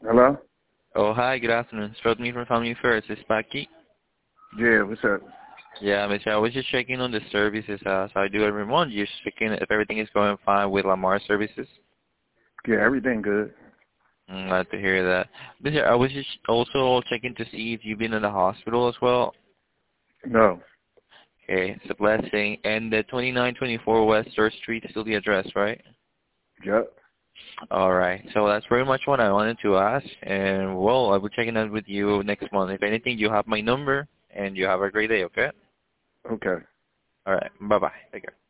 Hello? Oh, hi, good afternoon. It's Rodney from Family First. Is Paki? Yeah, what's up? Yeah, Mister, I was just checking on the services as I do every month. Just checking if everything is going fine with Lamar services. Yeah, everything good. Glad to hear that. Mister, I was just also checking to see if you've been in the hospital as well. No. Okay, it's a blessing. And the 2924 West 3rd Street is still the address, right? Yep. All right. So that's pretty much what I wanted to ask. And, well, I'll be checking out with you next month. If anything, you have my number, and you have a great day, okay? Okay. All right. Bye-bye. Take care.